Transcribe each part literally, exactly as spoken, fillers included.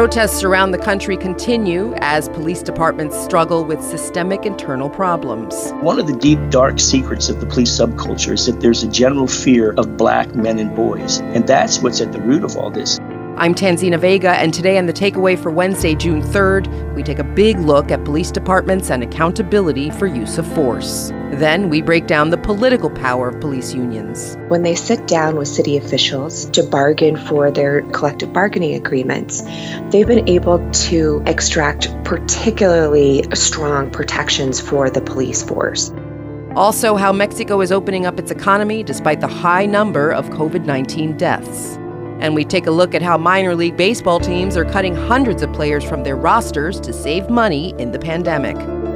Protests around the country continue as police departments struggle with systemic internal problems. One of the deep, dark secrets of the police subculture is that there's a general fear of black men and boys, and that's what's at the root of all this. I'm Tanzina Vega, and today on The Takeaway for Wednesday, June third, we take a big look at police departments and accountability for use of force. Then we break down the political power of police unions. When they sit down with city officials to bargain for their collective bargaining agreements, they've been able to extract particularly strong protections for the police force. Also, how Mexico is opening up its economy despite the high number of covid nineteen deaths. And we take a look at how minor league baseball teams are cutting hundreds of players from their rosters to save money in the pandemic.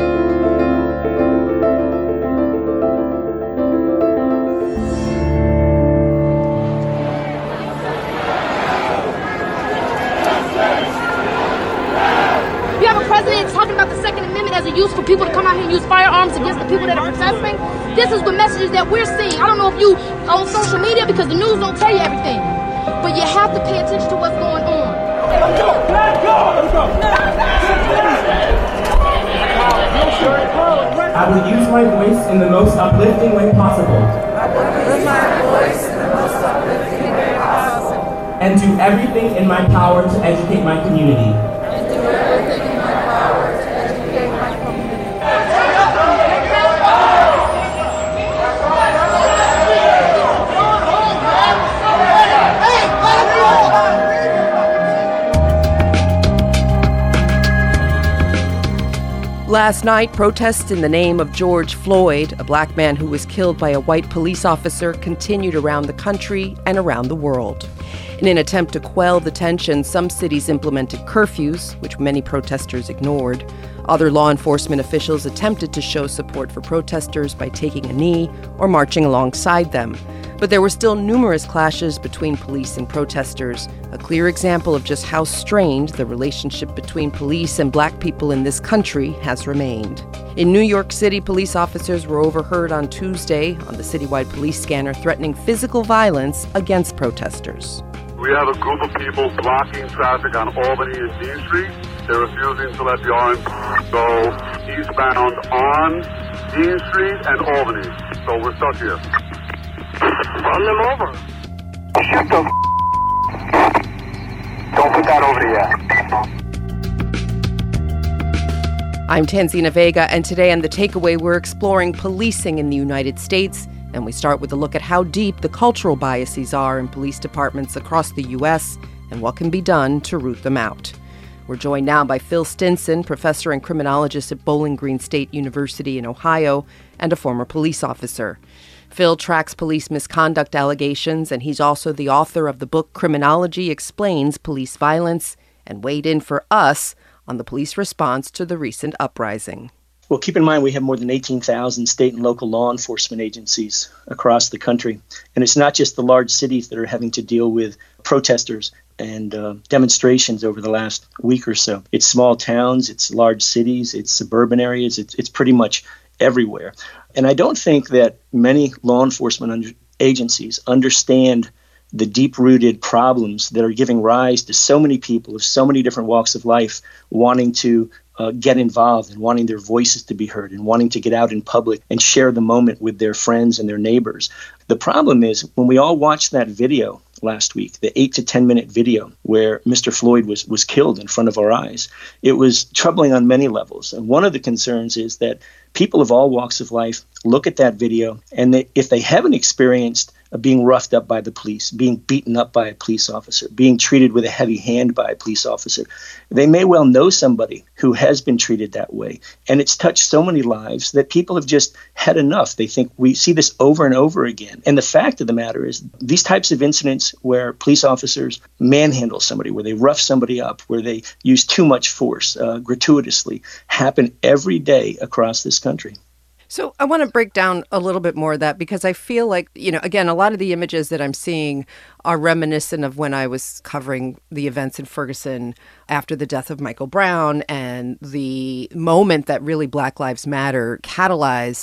You have a president talking about the Second Amendment as a use for people to come out here and use firearms against the people that are protesting. This is the messages that we're seeing. I don't know if you on social media, because the news don't tell you everything. But you have to pay attention to what's going on. Let's go! Let's go! Let's go! I will use my voice in the most uplifting way possible. I will use my voice in the most uplifting way possible. And do everything in my power to educate my community. And do everything in my power to educate my community. Last night, protests in the name of George Floyd, a black man who was killed by a white police officer, continued around the country and around the world. In an attempt to quell the tension, some cities implemented curfews, which many protesters ignored. Other law enforcement officials attempted to show support for protesters by taking a knee or marching alongside them. But there were still numerous clashes between police and protesters, a clear example of just how strained the relationship between police and black people in this country has remained. In New York City, police officers were overheard on Tuesday on the citywide police scanner threatening physical violence against protesters. We have a group of people blocking traffic on Albany and Dean Street. They're refusing to let the orange go eastbound on Dean Street and Albany. So we're stuck here. Run them over. Shoot them. Don't put that over yet. I'm Tanzina Vega, and today on The Takeaway, we're exploring policing in the United States. And we start with a look at how deep the cultural biases are in police departments across the U S and what can be done to root them out. We're joined now by Phil Stinson, professor and criminologist at Bowling Green State University in Ohio and a former police officer. Phil tracks police misconduct allegations, and he's also the author of the book Criminology Explains Police Violence, and weighed in for us on the police response to the recent uprising. Well, keep in mind we have more than eighteen thousand state and local law enforcement agencies across the country. And it's not just the large cities that are having to deal with protesters and uh, demonstrations over the last week or so. It's small towns, it's large cities, it's suburban areas, it's, it's pretty much everywhere. And I don't think that many law enforcement under- agencies understand the deep-rooted problems that are giving rise to so many people of so many different walks of life wanting to uh, get involved and wanting their voices to be heard and wanting to get out in public and share the moment with their friends and their neighbors. The problem is when we all watched that video last week, the eight to ten minute video where Mister Floyd was, was killed in front of our eyes, it was troubling on many levels. And one of the concerns is that people of all walks of life look at that video, and they, if they haven't experienced being roughed up by the police, being beaten up by a police officer, being treated with a heavy hand by a police officer, they may well know somebody who has been treated that way. And it's touched so many lives that people have just had enough. They think we see this over and over again. And the fact of the matter is these types of incidents where police officers manhandle somebody, where they rough somebody up, where they use too much force uh, gratuitously, happen every day across this country. So I want to break down a little bit more of that, because I feel like, you know, again, a lot of the images that I'm seeing are reminiscent of when I was covering the events in Ferguson after the death of Michael Brown and the moment that really Black Lives Matter catalyzed.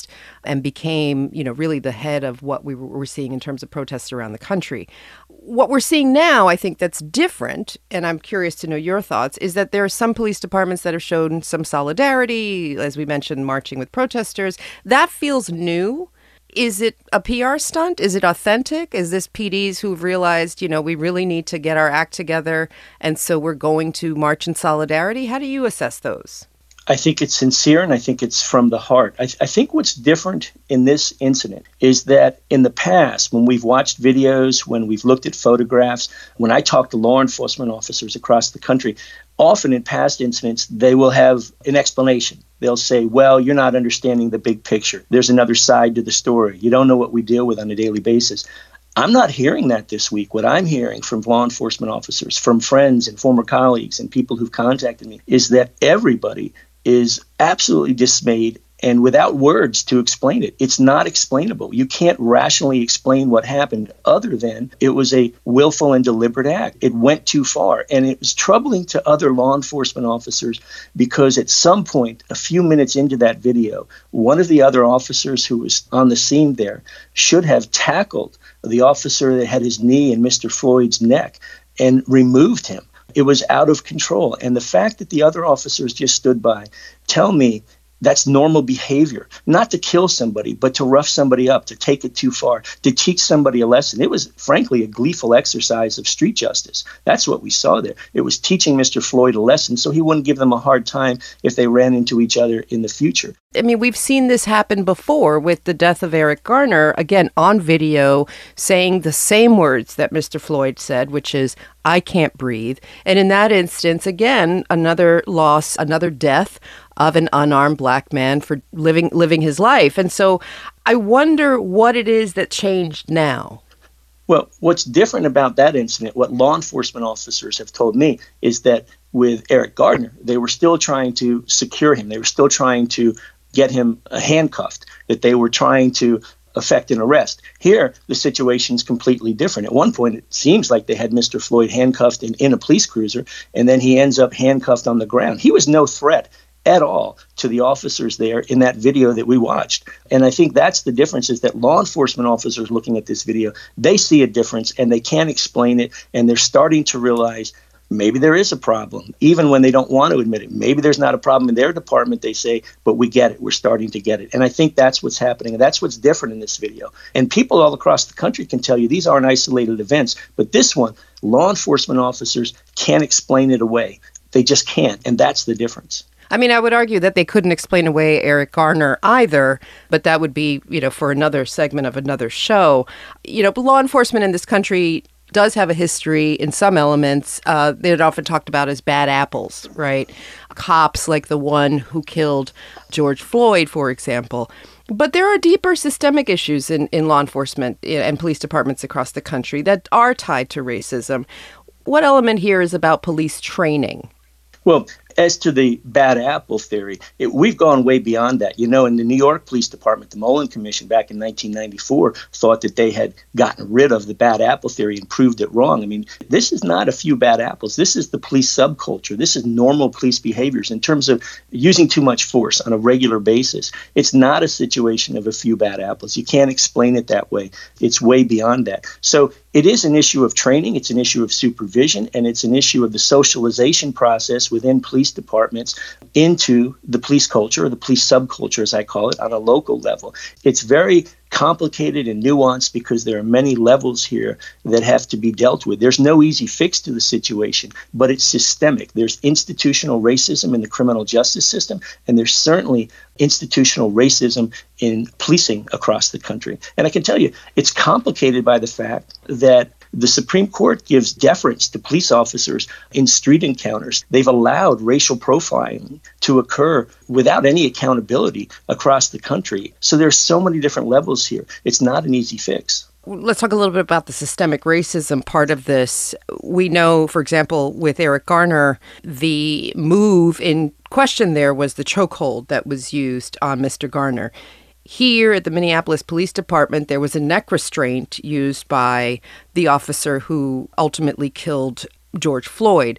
and became, you know, really the head of what we were seeing in terms of protests around the country. What we're seeing now, I think that's different, and I'm curious to know your thoughts, is that there are some police departments that have shown some solidarity, as we mentioned, marching with protesters. That feels new. Is it a P R stunt? Is it authentic? Is this P Ds who've realized, you know, we really need to get our act together, and so we're going to march in solidarity? How do you assess those? I think it's sincere, and I think it's from the heart. I, th- I think what's different in this incident is that in the past, when we've watched videos, when we've looked at photographs, when I talk to law enforcement officers across the country, often in past incidents, they will have an explanation. They'll say, well, you're not understanding the big picture. There's another side to the story. You don't know what we deal with on a daily basis. I'm not hearing that this week. What I'm hearing from law enforcement officers, from friends and former colleagues and people who've contacted me, is that everybody is absolutely dismayed and without words to explain it. It's not explainable. You can't rationally explain what happened other than it was a willful and deliberate act. It went too far. And it was troubling to other law enforcement officers because at some point, a few minutes into that video, one of the other officers who was on the scene there should have tackled the officer that had his knee in Mister Floyd's neck and removed him. It was out of control. And the fact that the other officers just stood by tell me that's normal behavior, not to kill somebody, but to rough somebody up, to take it too far, to teach somebody a lesson. It was, frankly, a gleeful exercise of street justice. That's what we saw there. It was teaching Mister Floyd a lesson so he wouldn't give them a hard time if they ran into each other in the future. I mean, we've seen this happen before with the death of Eric Garner, again, on video, saying the same words that Mister Floyd said, which is, I can't breathe. And in that instance, again, another loss, another death of an unarmed black man for living living his life. And so I wonder what it is that changed now. Well, what's different about that incident, what law enforcement officers have told me, is that with Eric Garner, they were still trying to secure him. They were still trying to get him handcuffed, that they were trying to effect an arrest. Here, the situation is completely different. At one point, it seems like they had Mister Floyd handcuffed in, in a police cruiser, and then he ends up handcuffed on the ground. He was no threat at all to the officers there in that video that we watched. And I think that's the difference, is that law enforcement officers looking at this video, they see a difference and they can't explain it. And they're starting to realize maybe there is a problem, even when they don't want to admit it. Maybe there's not a problem in their department, they say, but we get it. We're starting to get it. And I think that's what's happening. And that's what's different in this video. And people all across the country can tell you these aren't isolated events. But this one, law enforcement officers can't explain it away. They just can't. And that's the difference. I mean, I would argue that they couldn't explain away Eric Garner either, but that would be, you know, for another segment of another show. You know, law enforcement in this country does have a history in some elements. Uh, they're often talked about as bad apples, right? Cops like the one who killed George Floyd, for example. But there are deeper systemic issues in, in law enforcement and police departments across the country that are tied to racism. What element here is about police training? Well, as to the bad apple theory, it, we've gone way beyond that. You know, in the New York Police Department, the Mullen Commission back in nineteen ninety-four thought that they had gotten rid of the bad apple theory and proved it wrong. I mean, this is not a few bad apples. This is the police subculture. This is normal police behaviors in terms of using too much force on a regular basis. It's not a situation of a few bad apples. You can't explain it that way. It's way beyond that. So it is an issue of training. It's an issue of supervision, and it's an issue of the socialization process within police departments into the police culture, or the police subculture, as I call it, on a local level. It's very complicated and nuanced because there are many levels here that have to be dealt with. There's no easy fix to the situation, but it's systemic. There's institutional racism in the criminal justice system, and there's certainly institutional racism in policing across the country. And I can tell you, it's complicated by the fact that the Supreme Court gives deference to police officers in street encounters. They've allowed racial profiling to occur without any accountability across the country. So there's so many different levels here. It's not an easy fix. Let's talk a little bit about the systemic racism part of this. We know, for example, with Eric Garner, the move in question there was the chokehold that was used on Mister Garner. Here at the Minneapolis Police Department, there was a neck restraint used by the officer who ultimately killed George Floyd.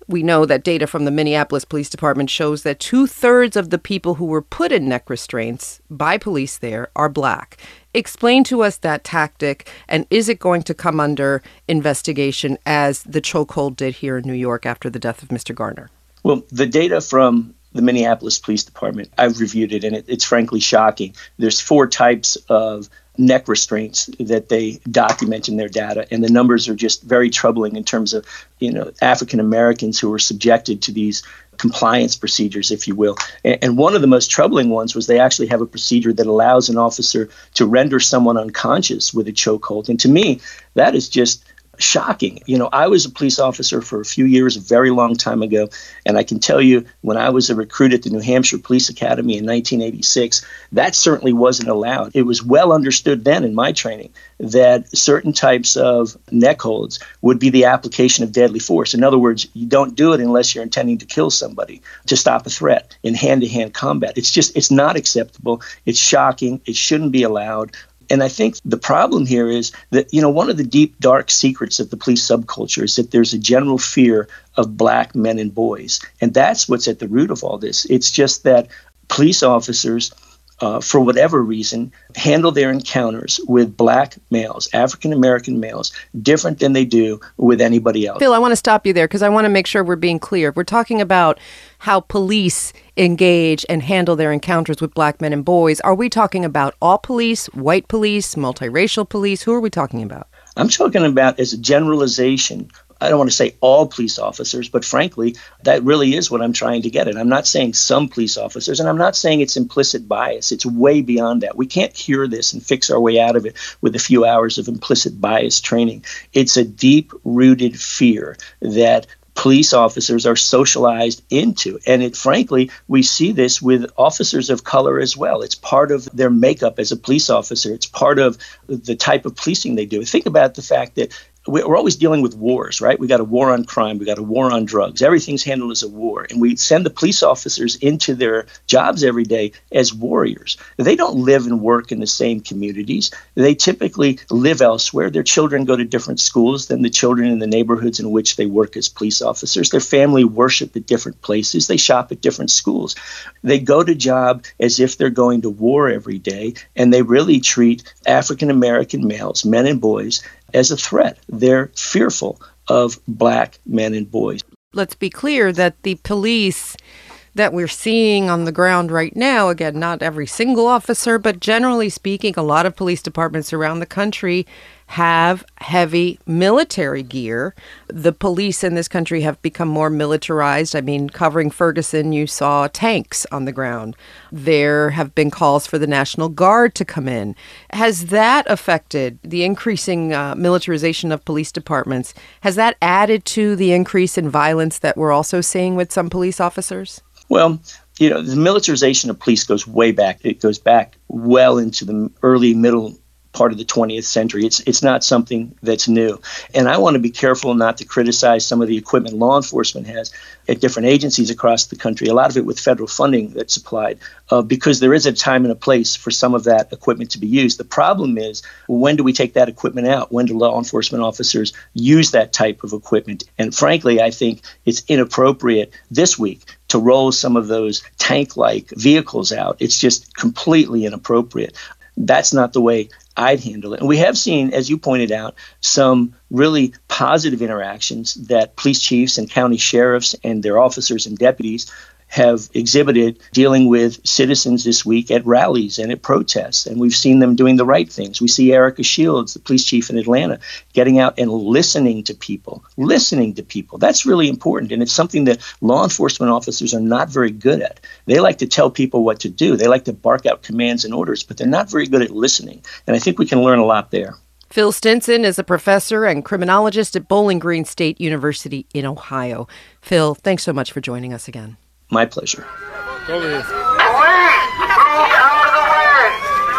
We know that data from the Minneapolis Police Department shows that two-thirds of the people who were put in neck restraints by police there are black. Explain to us that tactic, and is it going to come under investigation as the chokehold did here in New York after the death of Mister Garner? Well, the data from the Minneapolis Police Department, I've reviewed it, and it, it's frankly shocking. There's four types of neck restraints that they document in their data, and the numbers are just very troubling in terms of, you know, African Americans who were subjected to these compliance procedures, if you will. And, and one of the most troubling ones was they actually have a procedure that allows an officer to render someone unconscious with a chokehold. And to me, that is just shocking. You know, I was a police officer for a few years, a very long time ago, and I can tell you when I was a recruit at the New Hampshire Police Academy in nineteen eighty-six, that certainly wasn't allowed. It was well understood then in my training that certain types of neck holds would be the application of deadly force. In other words, you don't do it unless you're intending to kill somebody, to stop a threat in hand-to-hand combat. It's just, it's not acceptable. It's shocking. It shouldn't be allowed. And I think the problem here is that, you know, one of the deep, dark secrets of the police subculture is that there's a general fear of black men and boys. And that's what's at the root of all this. It's just that police officers, uh, for whatever reason, handle their encounters with black males, African-American males, different than they do with anybody else. Phil, I want to stop you there because I want to make sure we're being clear. We're talking about how police engage and handle their encounters with black men and boys. Are we talking about all police, white police, multiracial police? Who are we talking about? I'm talking about as a generalization. I don't want to say all police officers, but frankly, that really is what I'm trying to get at. I'm not saying some police officers, and I'm not saying it's implicit bias. It's way beyond that. We can't cure this and fix our way out of it with a few hours of implicit bias training. It's a deep-rooted fear that police officers are socialized into. And it, frankly, we see this with officers of color as well. It's part of their makeup as a police officer. It's part of the type of policing they do. Think about the fact that we're always dealing with wars, right? We got a war on crime. We got a war on drugs. Everything's handled as a war. And we send the police officers into their jobs every day as warriors. They don't live and work in the same communities. They typically live elsewhere. Their children go to different schools than the children in the neighborhoods in which they work as police officers. Their family worship at different places. They shop at different schools. They go to job as if they're going to war every day. And they really treat African-American males, men and boys, as a threat. They're fearful of black men and boys. Let's be clear that the police that we're seeing on the ground right now, again, not every single officer, but generally speaking, a lot of police departments around the country have heavy military gear. The police in this country have become more militarized. I mean, covering Ferguson, you saw tanks on the ground. There have been calls for the National Guard to come in. Has that affected the increasing uh, militarization of police departments? Has that added to the increase in violence that we're also seeing with some police officers? Well, you know, the militarization of police goes way back. It goes back well into the early, middle part of the twentieth century. It's it's not something that's new. And I want to be careful not to criticize some of the equipment law enforcement has at different agencies across the country, a lot of it with federal funding that's supplied, uh, because there is a time and a place for some of that equipment to be used. The problem is, when do we take that equipment out? When do law enforcement officers use that type of equipment? And frankly, I think it's inappropriate this week to roll some of those tank-like vehicles out. It's just completely inappropriate. That's not the way I'd handle it. And we have seen, as you pointed out, some really positive interactions that police chiefs and county sheriffs and their officers and deputies have exhibited dealing with citizens this week at rallies and at protests. And we've seen them doing the right things. We see Erica Shields, the police chief in Atlanta, getting out and listening to people, listening to people. That's really important. And it's something that law enforcement officers are not very good at. They like to tell people what to do. They like to bark out commands and orders, but they're not very good at listening. And I think we can learn a lot there. Phil Stinson is a professor and criminologist at Bowling Green State University in Ohio. Phil, thanks so much for joining us again. My pleasure. Over here. Police! Move out of the way!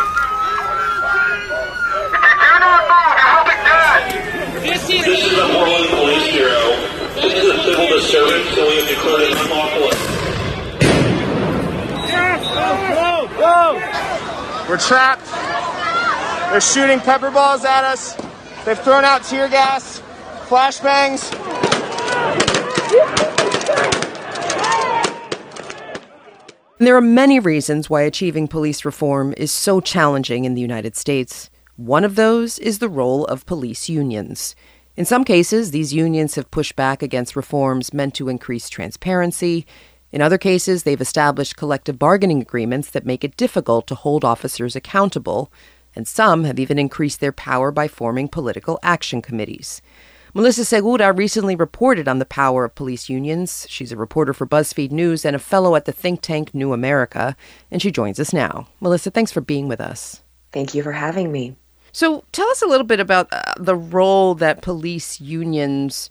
If you do not move, you will be dead! This is, this is the Portland Police Bureau. This is a civil disturbance, so we have declared it unlawful. Go! Go! We're trapped. They're shooting pepper balls at us. They've thrown out tear gas, flashbangs. And there are many reasons why achieving police reform is so challenging in the United States. One of those is the role of police unions. In some cases, these unions have pushed back against reforms meant to increase transparency. In other cases, they've established collective bargaining agreements that make it difficult to hold officers accountable. And some have even increased their power by forming political action committees. Melissa Segura recently reported on the power of police unions. She's a reporter for BuzzFeed News and a fellow at the think tank New America, and she joins us now. Melissa, thanks for being with us. Thank you for having me. So tell us a little bit about uh, the role that police unions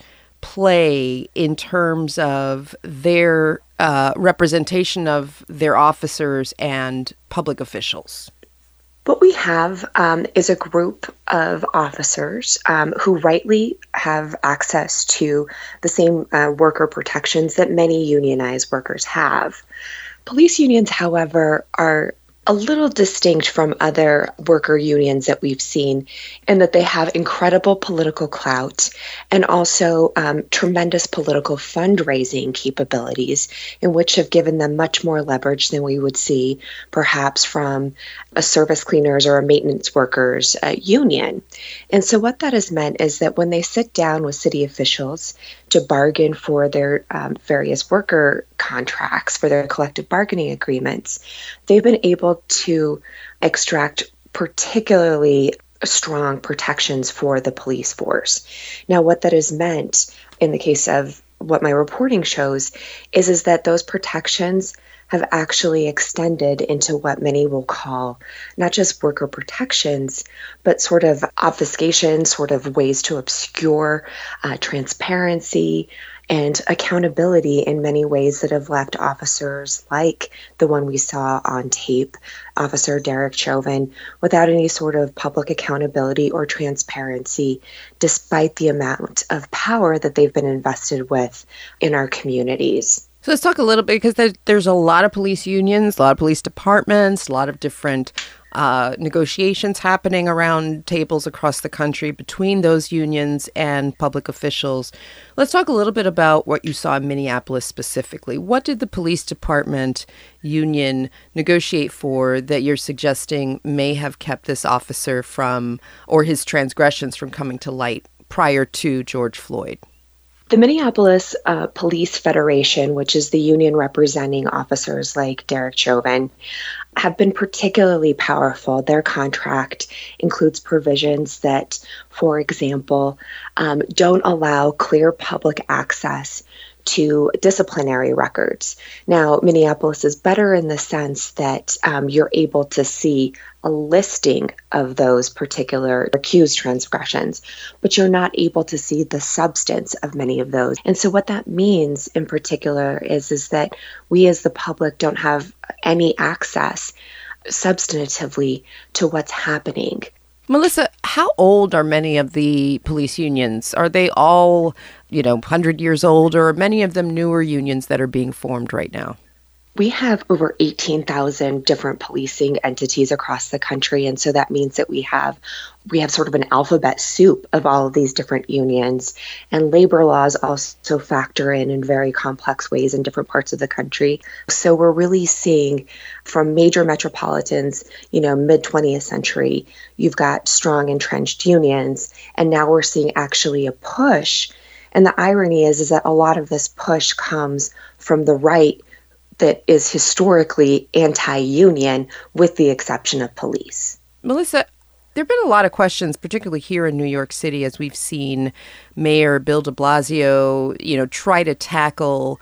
play in terms of their uh, representation of their officers and public officials. What we have um, is a group of officers um, who rightly have access to the same uh, worker protections that many unionized workers have. Police unions, however, are a little distinct from other worker unions that we've seen in that they have incredible political clout and also um, tremendous political fundraising capabilities, in which have given them much more leverage than we would see perhaps from a service cleaners or a maintenance workers uh, union. And so what that has meant is that when they sit down with city officials to bargain for their um, various worker contracts, for their collective bargaining agreements, they've been able to extract particularly strong protections for the police force. Now, what that has meant in the case of what my reporting shows is, is that those protections have actually extended into what many will call not just worker protections, but sort of obfuscation, sort of ways to obscure uh, transparency and accountability in many ways that have left officers like the one we saw on tape, Officer Derek Chauvin, without any sort of public accountability or transparency, despite the amount of power that they've been invested with in our communities. So let's talk a little bit, because there's a lot of police unions, a lot of police departments, a lot of different uh, negotiations happening around tables across the country between those unions and public officials. Let's talk a little bit about what you saw in Minneapolis specifically. What did the police department union negotiate for that you're suggesting may have kept this officer from, or his transgressions from coming to light prior to George Floyd? The Minneapolis uh, Police Federation, which is the union representing officers like Derek Chauvin, have been particularly powerful. Their contract includes provisions that, for example, um, don't allow clear public access to disciplinary records. Now, Minneapolis is better in the sense that um, you're able to see a listing of those particular accused transgressions, but you're not able to see the substance of many of those. And so what that means in particular is, is that we as the public don't have any access substantively to what's happening. Melissa, how old are many of the police unions? Are they all, you know, one hundred years old, or are many of them newer unions that are being formed right now? We have over eighteen thousand different policing entities across the country. And so that means that we have we have sort of an alphabet soup of all of these different unions. And labor laws also factor in in very complex ways in different parts of the country. So we're really seeing from major metropolitans, you know, mid-twentieth century, you've got strong entrenched unions. And now we're seeing actually a push. And the irony is, is that a lot of this push comes from the right that is historically anti-union, with the exception of police. Melissa, there have been a lot of questions, particularly here in New York City, as we've seen Mayor Bill de Blasio, you know, try to tackle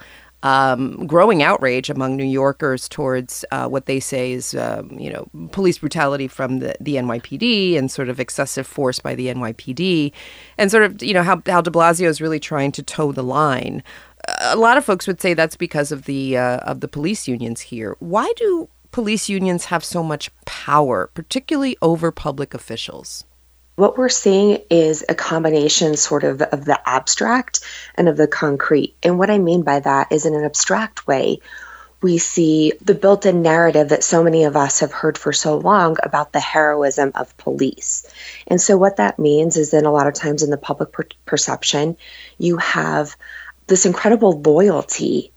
um, growing outrage among New Yorkers towards uh, what they say is, um, you know, police brutality from the, the N Y P D and sort of excessive force by the N Y P D, and sort of, you know, how, how de Blasio is really trying to toe the line. A lot of folks would say that's because of the uh, of the police unions here. Why do police unions have so much power, particularly over public officials? What we're seeing is a combination sort of of the abstract and of the concrete. And what I mean by that is, in an abstract way, we see the built-in narrative that so many of us have heard for so long about the heroism of police. And so what that means is that a lot of times in the public per- perception, you have this incredible loyalty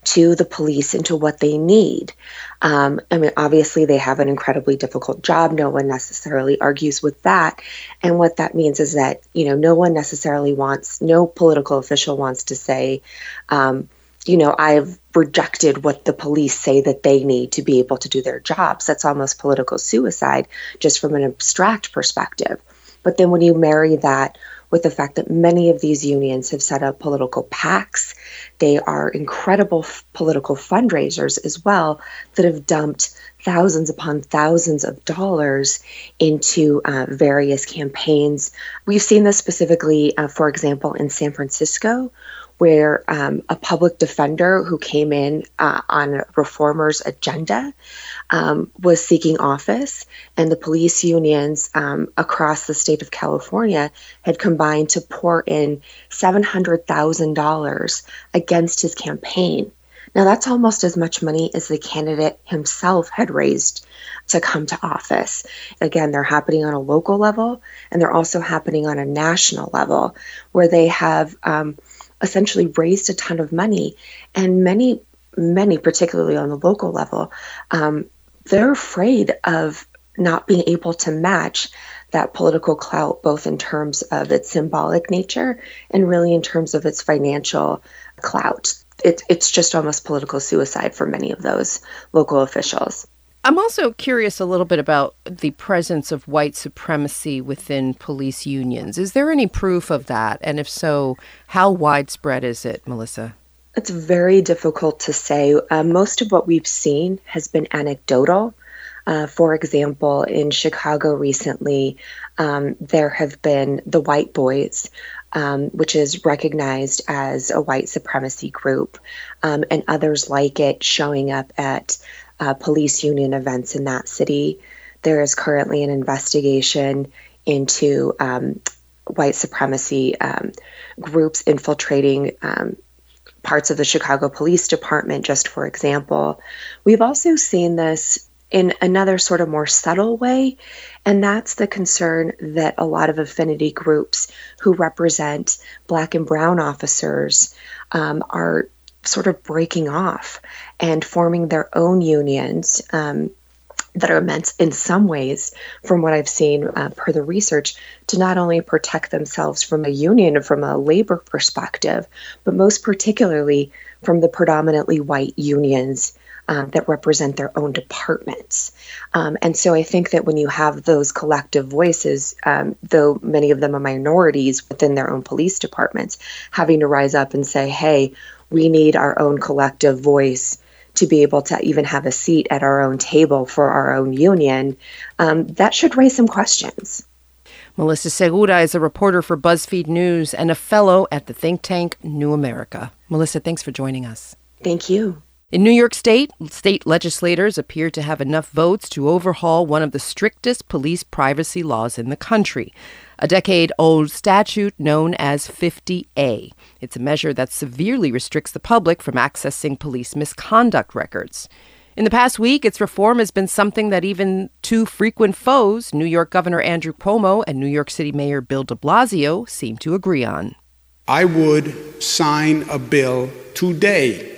to the police and to what they need. Um, I mean, obviously, they have an incredibly difficult job. No one necessarily argues with that. And what that means is that, you know, no one necessarily wants, no political official wants to say, um, you know, I've rejected what the police say that they need to be able to do their jobs. That's almost political suicide, just from an abstract perspective. But then when you marry that with the fact that many of these unions have set up political PACs, they are incredible f- political fundraisers as well that have dumped thousands upon thousands of dollars into uh, various campaigns. We've seen this specifically, uh, for example, in San Francisco, where um, a public defender who came in uh, on a reformers' agenda um, was seeking office, and the police unions um, across the state of California had combined to pour in seven hundred thousand dollars against his campaign. Now, that's almost as much money as the candidate himself had raised to come to office. Again, they're happening on a local level, and they're also happening on a national level, where they have um, essentially raised a ton of money. And many, many, particularly on the local level, um, they're afraid of not being able to match that political clout, both in terms of its symbolic nature and really in terms of its financial clout. It, it's just almost political suicide for many of those local officials. I'm also curious a little bit about the presence of white supremacy within police unions. Is there any proof of that? And if so, how widespread is it, Melissa? It's very difficult to say. Uh, most of what we've seen has been anecdotal. Uh, for example, in Chicago recently, um, there have been the White Boys, um, which is recognized as a white supremacy group, um, and others like it showing up at uh, police union events in that city. There is currently an investigation into um, white supremacy um, groups infiltrating um, parts of the Chicago Police Department, just for example. We've also seen this in another sort of more subtle way, and that's the concern that a lot of affinity groups who represent Black and brown officers um, are sort of breaking off and forming their own unions um, that are meant in some ways, from what I've seen uh, per the research, to not only protect themselves from a union and from a labor perspective, but most particularly from the predominantly white unions um, that represent their own departments. Um, and so I think that when you have those collective voices, um, though many of them are minorities within their own police departments, having to rise up and say, hey, we need our own collective voice to be able to even have a seat at our own table for our own union, um, that should raise some questions. Melissa Segura is a reporter for BuzzFeed News and a fellow at the think tank New America. Melissa, thanks for joining us. Thank you. In New York State, state legislators appear to have enough votes to overhaul one of the strictest police privacy laws in the country, a decade-old statute known as fifty A. It's a measure that severely restricts the public from accessing police misconduct records. In the past week, its reform has been something that even two frequent foes, New York Governor Andrew Cuomo and New York City Mayor Bill de Blasio, seem to agree on. I would sign a bill today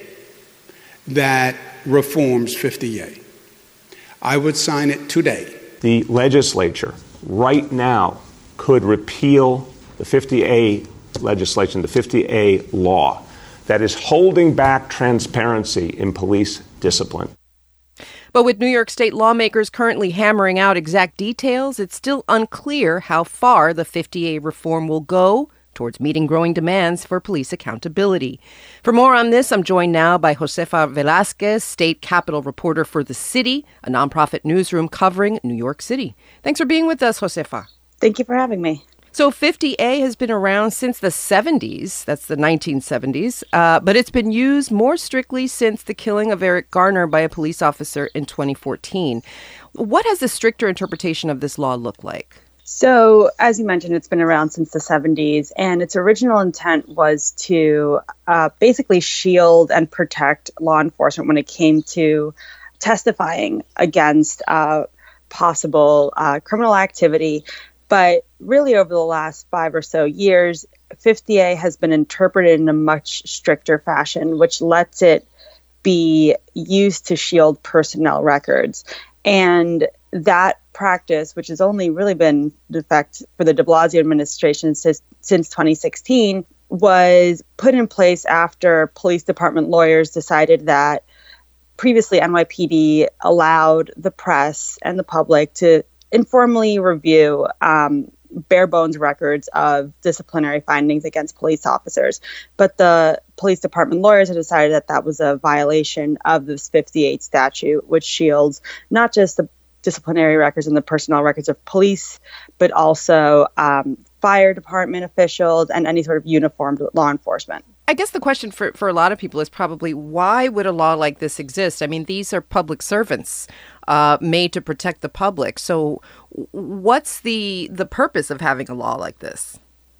that reforms fifty A. I would sign it today. The legislature right now could repeal the fifty A legislation, the fifty A law that is holding back transparency in police discipline. But with New York State lawmakers currently hammering out exact details, it's still unclear how far the fifty A reform will go towards meeting growing demands for police accountability. For more on this, I'm joined now by Josefa Velasquez, state capitol reporter for The City, a nonprofit newsroom covering New York City. Thanks for being with us, Josefa. Thank you for having me. So fifty A has been around since the seventies, that's the nineteen seventies, uh, but it's been used more strictly since the killing of Eric Garner by a police officer in twenty fourteen. What has the stricter interpretation of this law looked like? So, as you mentioned, it's been around since the seventies, and its original intent was to uh, basically shield and protect law enforcement when it came to testifying against uh, possible uh, criminal activity. But really, over the last five or so years, fifty A has been interpreted in a much stricter fashion, which lets it be used to shield personnel records. And that practice, which has only really been in effect for the de Blasio administration since, since twenty sixteen, was put in place after police department lawyers decided that previously N Y P D allowed the press and the public to informally review um, bare bones records of disciplinary findings against police officers. But the police department lawyers had decided that that was a violation of this fifty-eight statute, which shields not just the disciplinary records and the personnel records of police, but also um, fire department officials and any sort of uniformed law enforcement. I guess the question for, for a lot of people is probably, why would a law like this exist? I mean, these are public servants uh, made to protect the public. So what's the the purpose of having a law like this?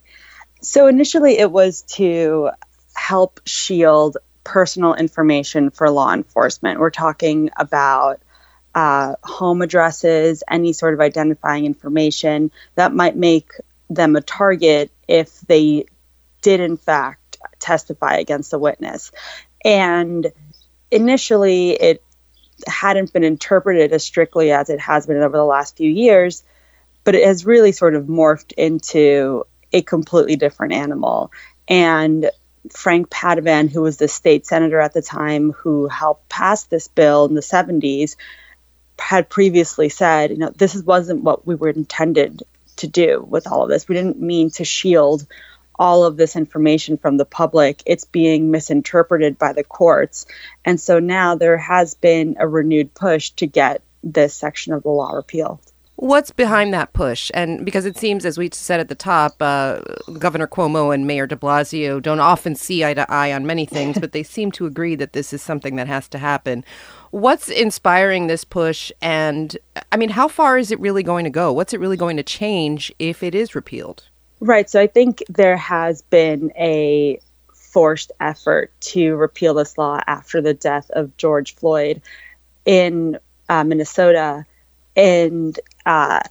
So initially it was to help shield personal information for law enforcement. We're talking about uh, home addresses, any sort of identifying information that might make them a target if they did in fact testify against a witness. And initially it hadn't been interpreted as strictly as it has been over the last few years, but it has really sort of morphed into a completely different animal. And Frank Padovan, who was the state senator at the time who helped pass this bill in the seventies, had previously said, you know, this wasn't what we were intended to do with all of this. We didn't mean to shield all of this information from the public. It's being misinterpreted by the courts. And so now there has been a renewed push to get this section of the law repealed. What's behind that push? And because it seems, as we said at the top, uh, Governor Cuomo and Mayor de Blasio don't often see eye to eye on many things, but they seem to agree that this is something that has to happen. What's inspiring this push? And I mean, how far is it really going to go? What's it really going to change if it is repealed? Right. So I think there has been a forced effort to repeal this law after the death of George Floyd in uh, Minnesota. And uh,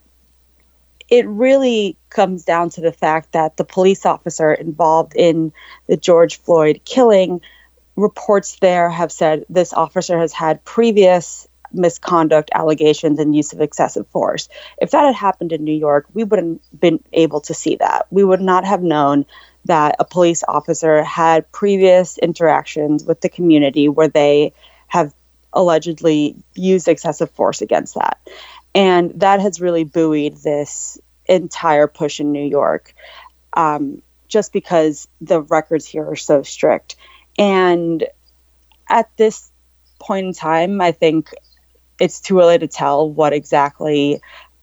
it really comes down to the fact that the police officer involved in the George Floyd killing, reports there have said this officer has had previous misconduct allegations and use of excessive force. If that had happened in New York, we wouldn't been able to see that. We would not have known that a police officer had previous interactions with the community where they have allegedly used excessive force against that. And that has really buoyed this entire push in New York, um, just because the records here are so strict. And at this point in time, I think it's too early to tell what exactly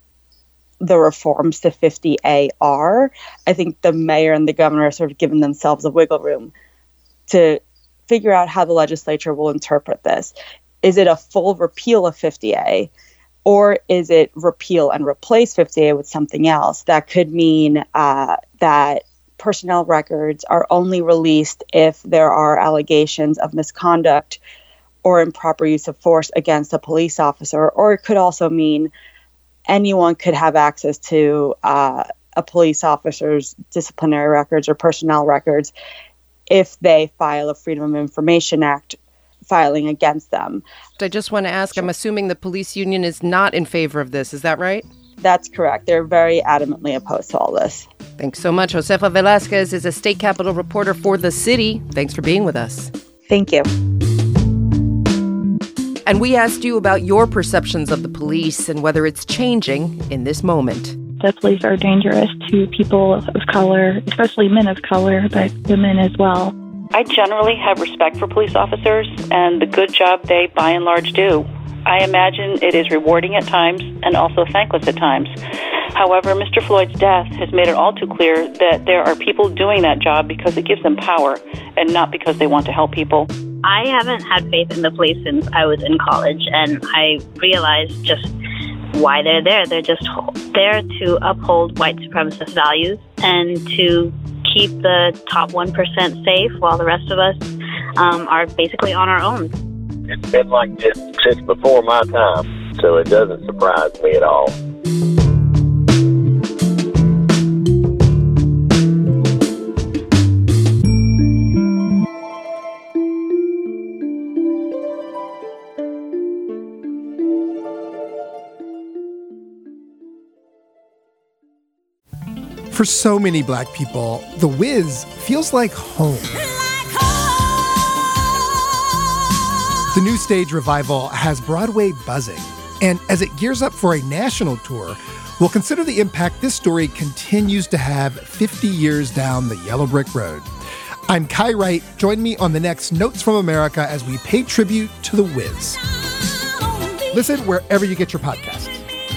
the reforms to fifty A are. I think the mayor and the governor are sort of giving themselves a wiggle room to figure out how the legislature will interpret this. Is it a full repeal of fifty A, or is it repeal and replace fifty A with something else? That could mean uh, that personnel records are only released if there are allegations of misconduct or improper use of force against a police officer. Or it could also mean anyone could have access to uh, a police officer's disciplinary records or personnel records if they file a Freedom of Information Act filing against them. I just want to ask, I'm assuming the police union is not in favor of this. Is that right? That's correct. They're very adamantly opposed to all this. Thanks so much. Josefa Velasquez is a state capitol reporter for The City. Thanks for being with us. Thank you. And we asked you about your perceptions of the police and whether it's changing in this moment. The police are dangerous to people of color, especially men of color, but women as well. I generally have respect for police officers and the good job they, by and large, do. I imagine it is rewarding at times and also thankless at times. However, Mister Floyd's death has made it all too clear that there are people doing that job because it gives them power and not because they want to help people. I haven't had faith in the police since I was in college, and I realized just why they're there. They're just there to uphold white supremacist values and to keep the top one percent safe while the rest of us um, are basically on our own. It's been like this since before my time, so it doesn't surprise me at all. For so many Black people, The Wiz feels like home. The new stage revival has Broadway buzzing, and as it gears up for a national tour, we'll consider the impact this story continues to have fifty years down the yellow brick road. I'm Kai Wright. Join me on the next Notes from America as we pay tribute to The Wiz. Listen wherever you get your podcasts.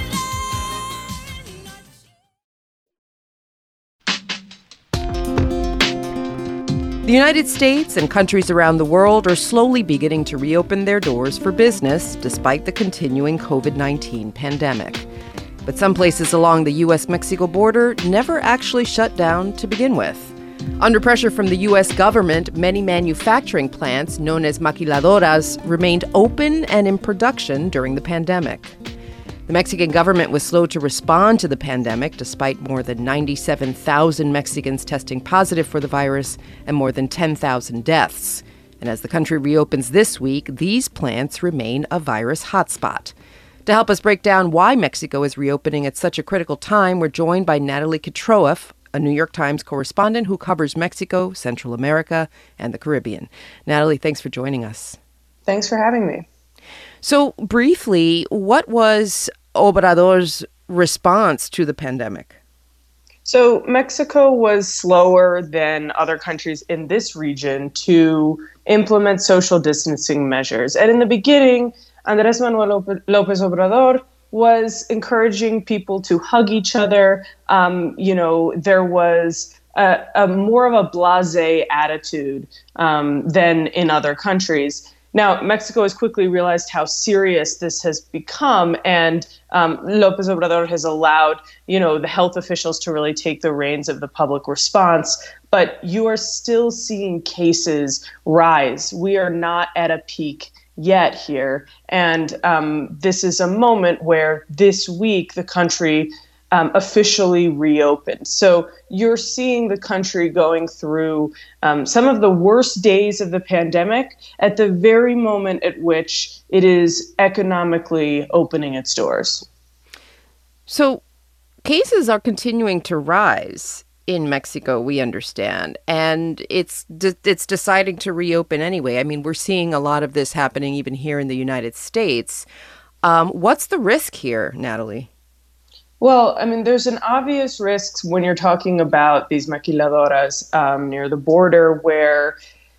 The United States and countries around the world are slowly beginning to reopen their doors for business despite the continuing covid nineteen pandemic. But some places along the U S Mexico border never actually shut down to begin with. Under pressure from the U S government, many manufacturing plants, known as maquiladoras, remained open and in production during the pandemic. The Mexican government was slow to respond to the pandemic, despite more than ninety-seven thousand Mexicans testing positive for the virus and more than ten thousand deaths. And as the country reopens this week, these plants remain a virus hotspot. To help us break down why Mexico is reopening at such a critical time, we're joined by Natalie Kitroeff, a New York Times correspondent who covers Mexico, Central America, and the Caribbean. Natalie, thanks for joining us. Thanks for having me. So, briefly, what was Obrador's response to the pandemic? So, Mexico was slower than other countries in this region to implement social distancing measures. And in the beginning, Andrés Manuel López Obrador was encouraging people to hug each other. Um, you know, there was a, a more of a blasé attitude um, than in other countries. Now, Mexico has quickly realized how serious this has become, and um, López Obrador has allowed, you know, the health officials to really take the reins of the public response. But you are still seeing cases rise. We are not at a peak yet here. And um, this is a moment where this week the country um, officially reopened. So you're seeing the country going through um, some of the worst days of the pandemic at the very moment at which it is economically opening its doors. So cases are continuing to rise in Mexico, we understand, and it's de- it's deciding to reopen anyway. I mean, we're seeing a lot of this happening even here in the United States. Um, what's the risk here, Natalie? Well, I mean, there's an obvious risk when you're talking about these maquiladoras um, near the border, where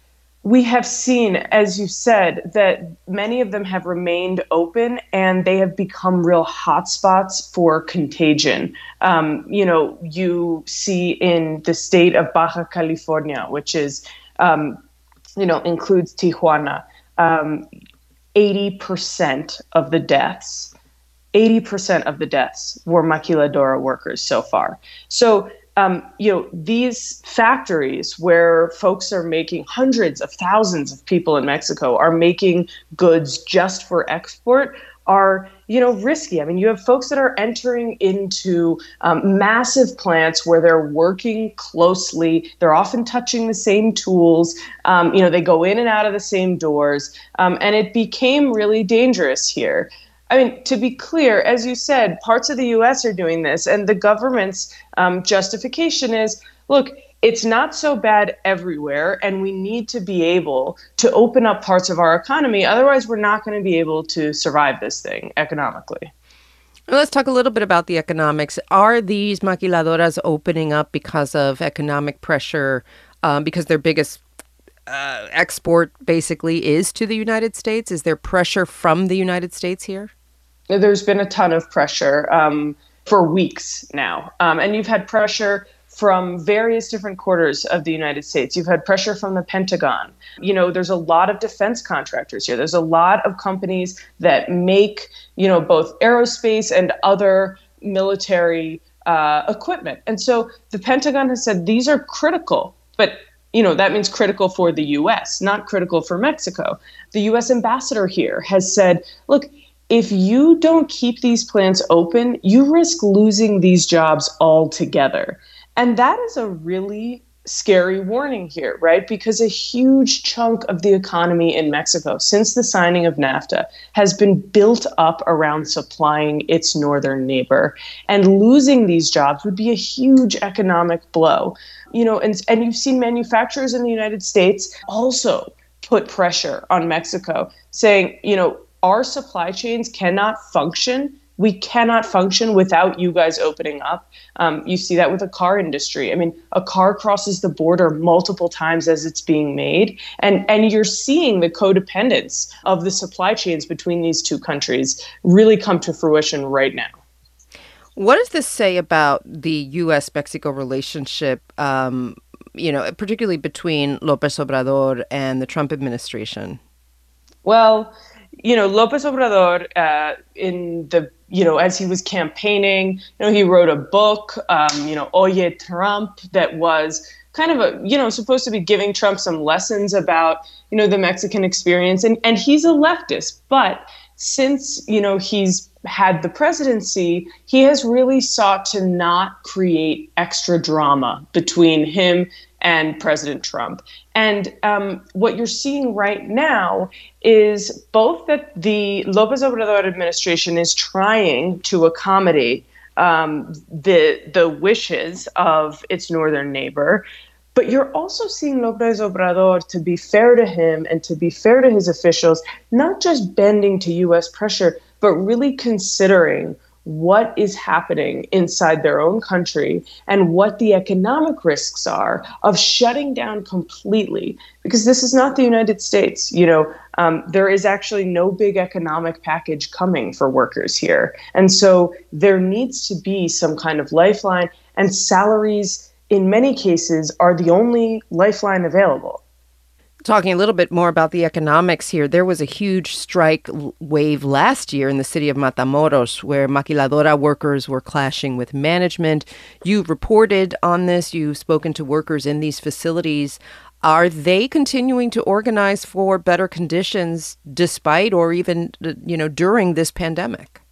we have seen, as you said, that many of them have remained open and they have become real hotspots for contagion. Um, you know, you see in the state of Baja California, which is, um, you know, includes Tijuana, um, eighty percent of the deaths, eighty percent of the deaths were maquiladora workers so far. So, Um, you know, these factories where folks are making hundreds of thousands of people in Mexico are making goods just for export are, you know, risky. I mean, you have folks that are entering into um, massive plants where they're working closely. They're often touching the same tools. Um, you know, they go in and out of the same doors. Um, and it became really dangerous here. I mean, to be clear, as you said, parts of the U S are doing this, and the government's um, justification is, look, it's not so bad everywhere, and we need to be able to open up parts of our economy. Otherwise, we're not going to be able to survive this thing economically. Let's talk a little bit about the economics. Are these maquiladoras opening up because of economic pressure, um, because their biggest uh, export basically is to the United States? Is there pressure from the United States here? There's been a ton of pressure um, for weeks now. Um, and you've had pressure from various different quarters of the United States. You've had pressure from the Pentagon. You know, there's a lot of defense contractors here. There's a lot of companies that make, you know, both aerospace and other military uh, equipment. And so the Pentagon has said these are critical, but you know, that means critical for the U S, not critical for Mexico. The U S ambassador here has said, look, if you don't keep these plants open, you risk losing these jobs altogether. And that is a really scary warning here, right? Because a huge chunk of the economy in Mexico since the signing of NAFTA has been built up around supplying its northern neighbor. And losing these jobs would be a huge economic blow. You know, and, and you've seen manufacturers in the United States also put pressure on Mexico, saying, you know, our supply chains cannot function. We cannot function without you guys opening up. Um, you see that with the car industry. I mean, a car crosses the border multiple times as it's being made. And, and you're seeing the codependence of the supply chains between these two countries really come to fruition right now. What does this say about the U S Mexico relationship, um, you know, particularly between López Obrador and the Trump administration? Well, you know, López Obrador, uh, in the, you know, as he was campaigning, you know, he wrote a book, um, you know, Oye Trump, that was kind of a, you know, supposed to be giving Trump some lessons about, you know, the Mexican experience. And, and he's a leftist. But since, you know, he's had the presidency, he has really sought to not create extra drama between him and President Trump. And um, what you're seeing right now is both that the López Obrador administration is trying to accommodate um, the the wishes of its northern neighbor, but you're also seeing López Obrador, to be fair to him and to be fair to his officials, not just bending to U S pressure, but really considering what is happening inside their own country and what the economic risks are of shutting down completely. Because this is not the United States. You know, um, there is actually no big economic package coming for workers here. And so there needs to be some kind of lifeline, and salaries in many cases are the only lifeline available. Talking a little bit more about the economics here, there was a huge strike wave last year in the city of Matamoros where maquiladora workers were clashing with management. You reported on this. You've spoken to workers in these facilities. Are they continuing to organize for better conditions despite or even, you know, during this pandemic?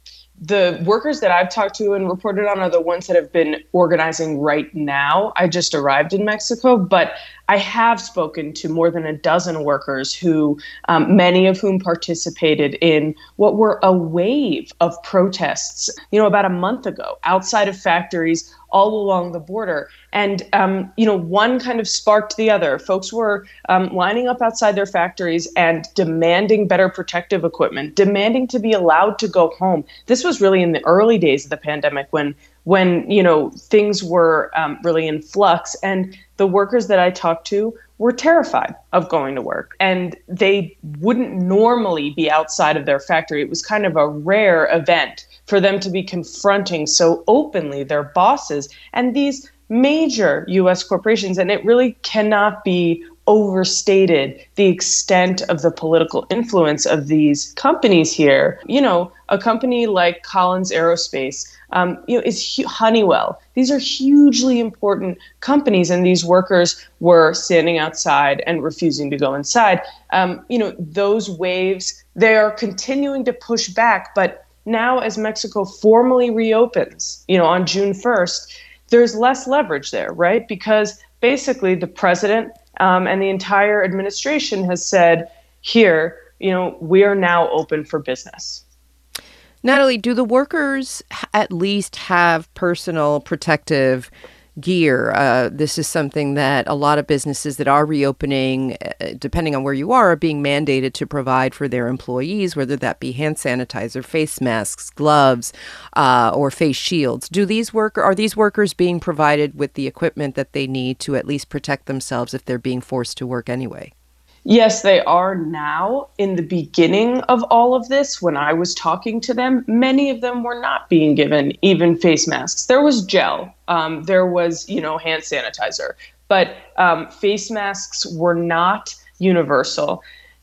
The workers that I've talked to and reported on are the ones that have been organizing right now. I just arrived in Mexico, but I have spoken to more than a dozen workers who, um, many of whom participated in what were a wave of protests, you know, about a month ago outside of factories all along the border. And, um, you know, one kind of sparked the other. Folks were um, lining up outside their factories and demanding better protective equipment, demanding to be allowed to go home. This was really in the early days of the pandemic when, when you know, things were um, really in flux. And the workers that I talked to were terrified of going to work, and they wouldn't normally be outside of their factory. It was kind of a rare event for them to be confronting so openly their bosses and these major U S corporations. And it really cannot be overstated the extent of the political influence of these companies here. You know, a company like Collins Aerospace, um, you know, is Honeywell. These are hugely important companies, and these workers were standing outside and refusing to go inside. Um, you know, those waves, they are continuing to push back. But now, as Mexico formally reopens, you know, on June first, there's less leverage there, right? Because basically the president Um, and the entire administration has said, here, you know, we are now open for business. Natalie, do the workers at least have personal protective gear? Uh, this is something that a lot of businesses that are reopening, uh, depending on where you are, are being mandated to provide for their employees, whether that be hand sanitizer, face masks, gloves, uh, or face shields. Do these work are these workers being provided with the equipment that they need to at least protect themselves if they're being forced to work anyway? Yes, they are now. In the beginning of all of this, when I was talking to them, many of them were not being given even face masks. There was gel. Um, there was, you know, hand sanitizer. But um, face masks were not universal.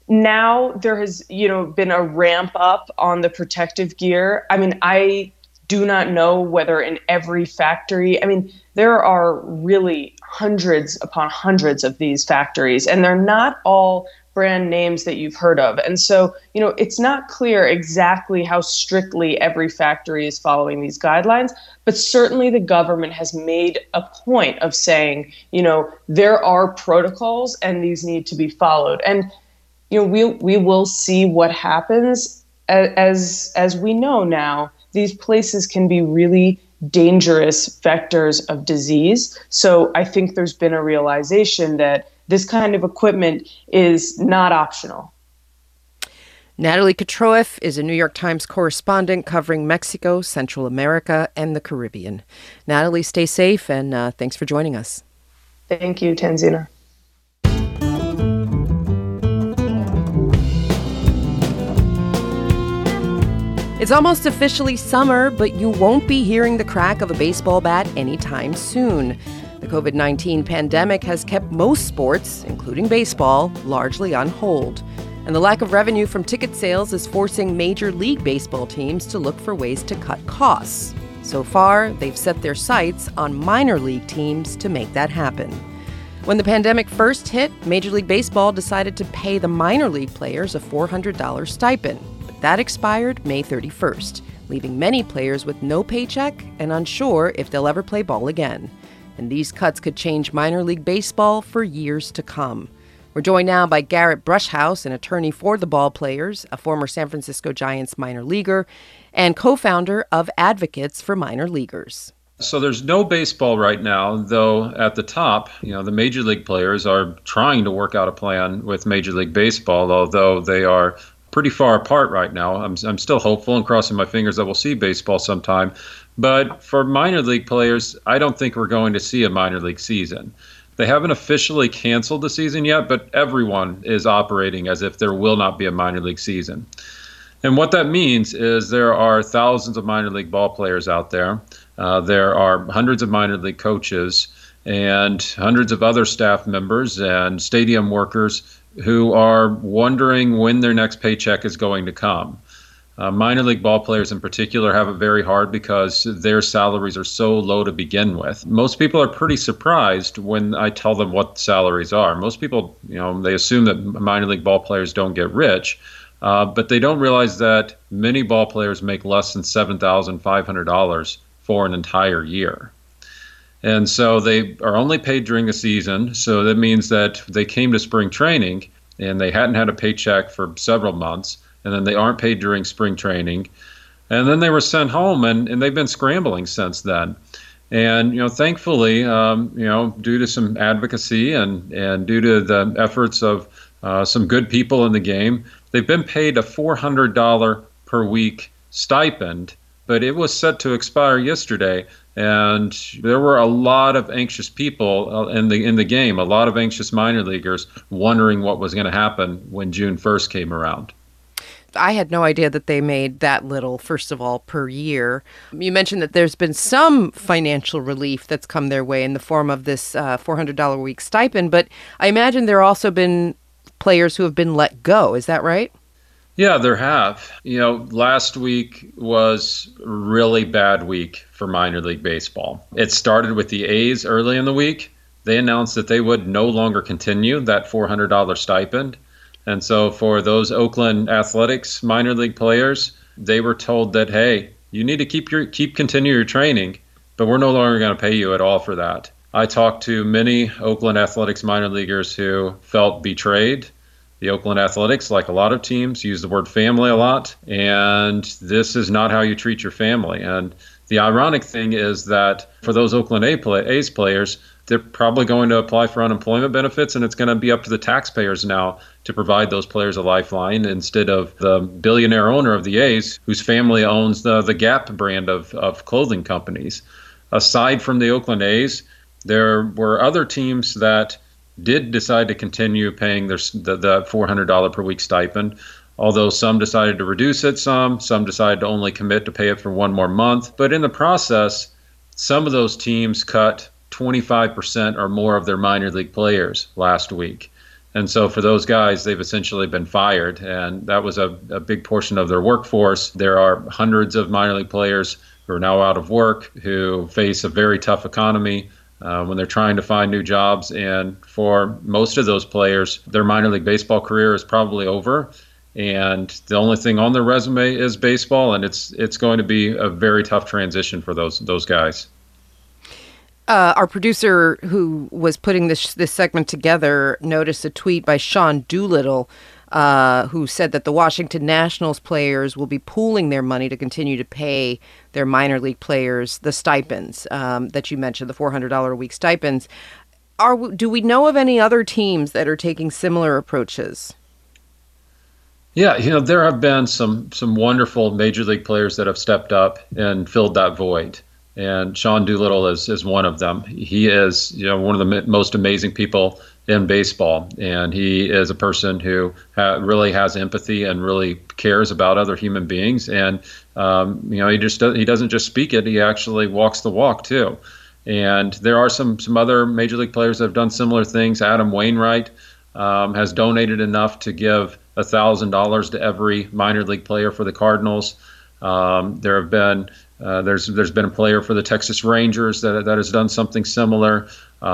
Now there has, you know, been a ramp up on the protective gear. I mean, I do not know whether in every factory, I mean, there are really hundreds upon hundreds of these factories, and they're not all brand names that you've heard of. And so, you know, it's not clear exactly how strictly every factory is following these guidelines, but certainly the government has made a point of saying, you know, there are protocols and these need to be followed. And, you know, we we will see what happens. As as we know now, these places can be really dangerous vectors of disease. So I think there's been a realization that this kind of equipment is not optional. Natalie Katroeff is a New York Times correspondent covering Mexico, Central America, and the Caribbean. Natalie, stay safe, and uh, thanks for joining us. Thank you, Tanzina. It's almost officially summer, but you won't be hearing the crack of a baseball bat anytime soon. The covid nineteen pandemic has kept most sports, including baseball, largely on hold. And the lack of revenue from ticket sales is forcing Major League Baseball teams to look for ways to cut costs. So far, they've set their sights on minor league teams to make that happen. When the pandemic first hit, Major League Baseball decided to pay the minor league players a four hundred dollars stipend. But that expired May thirty-first, leaving many players with no paycheck and unsure if they'll ever play ball again. And these cuts could change minor league baseball for years to come. We're joined now by Garrett Brushhouse, an attorney for the ball players, a former San Francisco Giants minor leaguer, and co-founder of Advocates for Minor Leaguers. So there's no baseball right now, though at the top, you know, the major league players are trying to work out a plan with Major League Baseball, although they are pretty far apart right now. I'm, I'm still hopeful and crossing my fingers that we'll see baseball sometime. But for minor league players, I don't think we're going to see a minor league season. They haven't officially canceled the season yet, but everyone is operating as if there will not be a minor league season. And what that means is there are thousands of minor league ball players out there. Uh, there are hundreds of minor league coaches and hundreds of other staff members and stadium workers who are wondering when their next paycheck is going to come. Uh, minor league ball players in particular have it very hard because their salaries are so low to begin with. Most people are pretty surprised when I tell them what salaries are. Most people, you know, they assume that minor league ball players don't get rich, uh, but they don't realize that many ball players make less than seven thousand five hundred dollars for an entire year. And so they are only paid during the season. So that means that they came to spring training and they hadn't had a paycheck for several months. And then they aren't paid during spring training. And then they were sent home, and, and they've been scrambling since then. And, you know, thankfully, um, you know, due to some advocacy and, and due to the efforts of uh, some good people in the game, they've been paid a four hundred dollars per week stipend, but it was set to expire yesterday. And there were a lot of anxious people in the in the game, a lot of anxious minor leaguers wondering what was going to happen when June first came around. I had no idea that they made that little, first of all, per year. You mentioned that there's been some financial relief that's come their way in the form of this uh, four hundred dollars a week stipend, but I imagine there have also been players who have been let go. Is that right? Yeah, there have. You know, last week was a really bad week for minor league baseball. It started with the A's early in the week. They announced that they would no longer continue that four hundred dollars stipend. And so for those Oakland Athletics minor league players, they were told that, hey, you need to keep your keep continue your training, but we're no longer going to pay you at all for that. I talked to many Oakland Athletics minor leaguers who felt betrayed. The Oakland Athletics, like a lot of teams, use the word family a lot, and this is not how you treat your family. And the ironic thing is that for those Oakland A's players, they're probably going to apply for unemployment benefits, and it's going to be up to the taxpayers now to provide those players a lifeline instead of the billionaire owner of the A's, whose family owns the, the Gap brand of, of clothing companies. Aside from the Oakland A's, there were other teams that did decide to continue paying their the, the four hundred dollars per week stipend, although some decided to reduce it some, some decided to only commit to pay it for one more month. But in the process, some of those teams cut twenty-five percent or more of their minor league players last week. And so for those guys, they've essentially been fired, and that was a, a big portion of their workforce. There are hundreds of minor league players who are now out of work, who face a very tough economy. uh, when they're trying to find new jobs. And for most of those players, their minor league baseball career is probably over. And the only thing on their resume is baseball, and it's it's going to be a very tough transition for those those guys. Uh, our producer who was putting this this segment together noticed a tweet by Sean Doolittle, uh, who said that the Washington Nationals players will be pooling their money to continue to pay their minor league players the stipends um, that you mentioned, the four hundred dollars a week stipends. Are do we know of any other teams that are taking similar approaches? Yeah, you know, there have been some some wonderful major league players that have stepped up and filled that void. And Sean Doolittle is, is one of them. He is, you know, one of the most amazing people in baseball. And he is a person who ha- really has empathy and really cares about other human beings. And, um, you know, he just does, he doesn't just speak it, he actually walks the walk, too. And there are some, some other major league players that have done similar things. Adam Wainwright um, has donated enough to give one thousand dollars to every minor league player for the Cardinals. Um, there have been uh, there's there's been a player for the Texas Rangers that that has done something similar.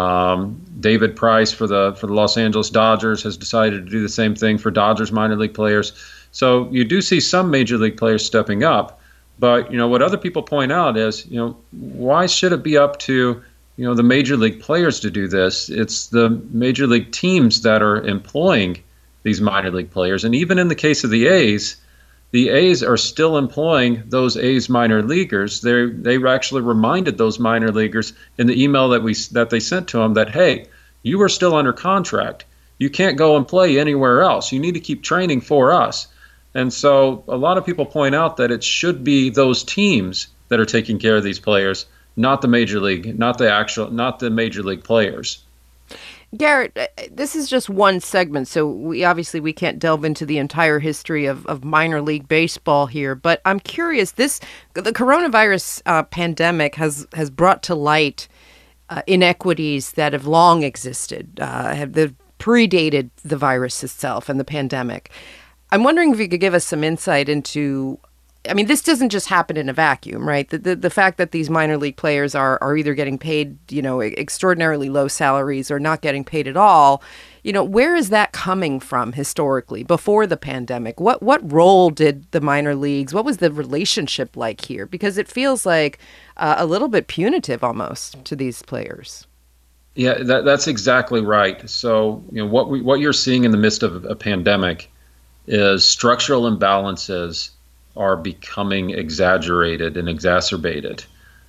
Um, David Price for the for the Los Angeles Dodgers has decided to do the same thing for Dodgers minor league players. So you do see some major league players stepping up, but you know what other people point out is you know why should it be up to you know the major league players to do this? It's the major league teams that are employing these minor league players. And even in the case of the A's, the A's are still employing those A's minor leaguers. They they actually reminded those minor leaguers in the email that we that they sent to them that, hey, you are still under contract. You can't go and play anywhere else. You need to keep training for us. And so a lot of people point out that it should be those teams that are taking care of these players, not the major league, not the actual, not the major league players. Garrett, this is just one segment, so we obviously we can't delve into the entire history of, of minor league baseball here. But I'm curious, this the coronavirus uh, pandemic has, has brought to light uh, inequities that have long existed, uh, have they've predated the virus itself and the pandemic. I'm wondering if you could give us some insight into. I mean, this doesn't just happen in a vacuum, right? The, the the fact that these minor league players are are either getting paid, you know, extraordinarily low salaries or not getting paid at all, you know, where is that coming from historically before the pandemic? What what role did the minor leagues, what was the relationship like here? Because it feels like uh, a little bit punitive almost to these players. Yeah, that, that's exactly right. So, you know, what we, what you're seeing in the midst of a pandemic is structural imbalances are becoming exaggerated and exacerbated.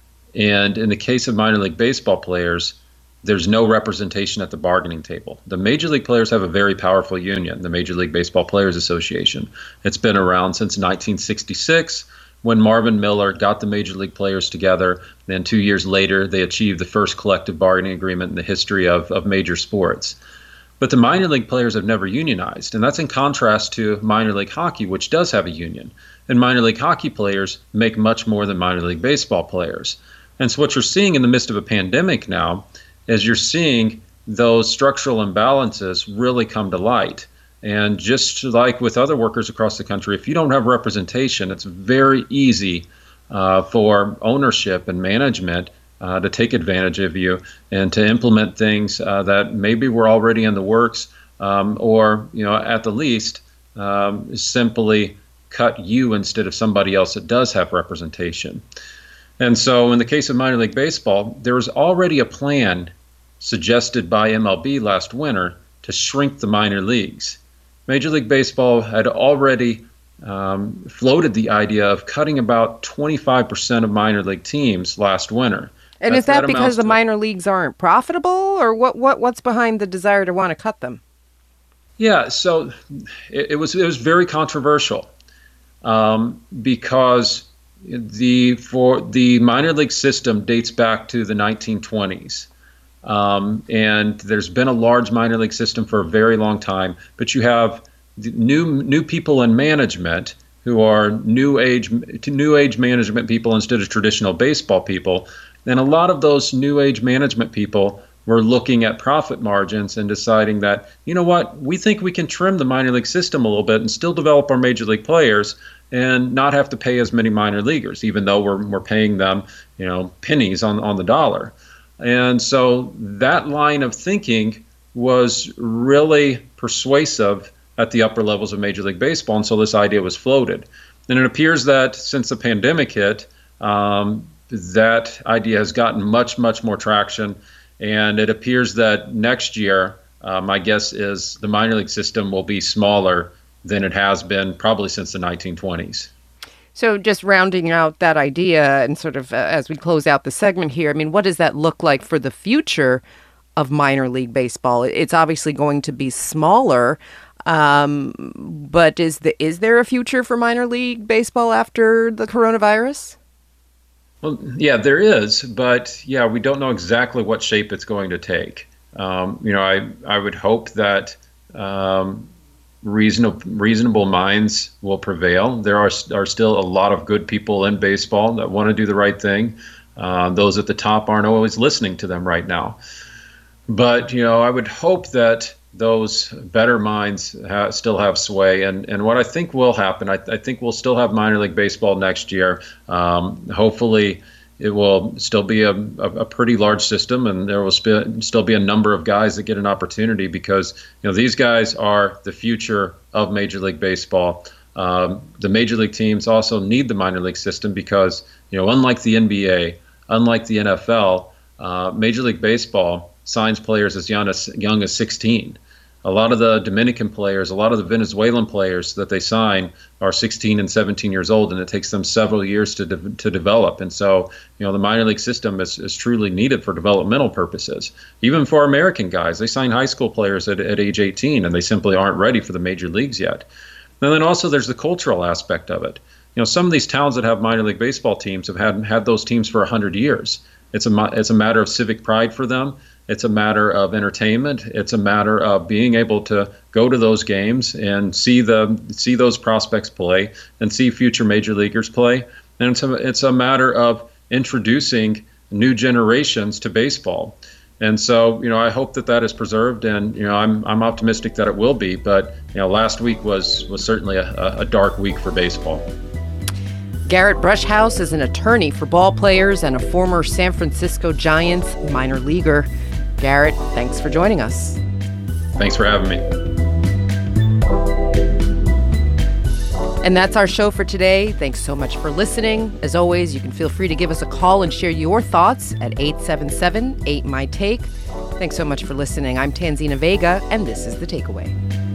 And in the case of minor league baseball players, there's no representation at the bargaining table. The major league players have a very powerful union, the Major League Baseball Players Association. It's been around since nineteen sixty-six when Marvin Miller got the major league players together. Then two years later, they achieved the first collective bargaining agreement in the history of, of major sports. But the minor league players have never unionized, and that's in contrast to minor league hockey, which does have a union. And minor league hockey players make much more than minor league baseball players. And so what you're seeing in the midst of a pandemic now is you're seeing those structural imbalances really come to light. And just like with other workers across the country, if you don't have representation, it's very easy uh, for ownership and management uh, to take advantage of you and to implement things uh, that maybe were already in the works um, or, you know, at the least, um, simply cut you instead of somebody else that does have representation. And so in the case of minor league baseball, there was already a plan suggested by M L B last winter to shrink the minor leagues. Major League Baseball had already um, floated the idea of cutting about twenty-five percent of minor league teams last winter. And that, is that, that because the to, minor leagues aren't profitable, or what, what what's behind the desire to want to cut them? Yeah, so it, it was it was very controversial. Um, because the for the minor league system dates back to the nineteen twenties, um, and there's been a large minor league system for a very long time. But you have new new people in management who are new age new age management people instead of traditional baseball people, and a lot of those new age management people were looking at profit margins and deciding that, you know what, we think we can trim the minor league system a little bit and still develop our major league players and not have to pay as many minor leaguers, even though we're we're paying them, you know, pennies on on the dollar. And so that line of thinking was really persuasive at the upper levels of Major League Baseball, and so this idea was floated. And it appears that since the pandemic hit, um, that idea has gotten much, much more traction, and it appears that next year, uh, my guess is the minor league system will be smaller than it has been probably since the nineteen twenties. So just rounding out that idea and sort of uh, as we close out the segment here, I mean, what does that look like for the future of minor league baseball? It's obviously going to be smaller, um, but is the is there a future for minor league baseball after the coronavirus? Well, yeah, there is, but yeah, we don't know exactly what shape it's going to take. Um, you know, I I would hope that um, reasonable reasonable minds will prevail. There are are still a lot of good people in baseball that want to do the right thing. Uh, those at the top aren't always listening to them right now. But, you know, I would hope that those better minds ha- still have sway. And, and what I think will happen, I, I think we'll still have minor league baseball next year. Um, hopefully it will still be a, a, a pretty large system, and there will sp- still be a number of guys that get an opportunity because, you know, these guys are the future of Major League Baseball. Um, the major league teams also need the minor league system because, you know, unlike the N B A, unlike the N F L, uh, Major League Baseball signs players as young as young as sixteen. A lot of the Dominican players, a lot of the Venezuelan players that they sign are sixteen and seventeen years old, and it takes them several years to de- to develop. And so, you know, the minor league system is, is truly needed for developmental purposes. Even for American guys, they sign high school players at, at age eighteen, and they simply aren't ready for the major leagues yet. And then also there's the cultural aspect of it. You know, some of these towns that have minor league baseball teams have had had those teams for one hundred years. It's a it's a matter of civic pride for them. It's a matter of entertainment. It's a matter of being able to go to those games and see the see those prospects play and see future major leaguers play. And it's a, it's a matter of introducing new generations to baseball. And so, you know, I hope that that is preserved, and, you know, I'm I'm optimistic that it will be. But, you know, last week was was certainly a, a dark week for baseball. Garrett Brushhouse is an attorney for ball players and a former San Francisco Giants minor leaguer. Garrett, thanks for joining us. Thanks for having me. And that's our show for today. Thanks so much for listening. As always, you can feel free to give us a call and share your thoughts at eight seven seven, eight, M Y, T A K E. Thanks so much for listening. I'm Tanzina Vega, and this is The Takeaway.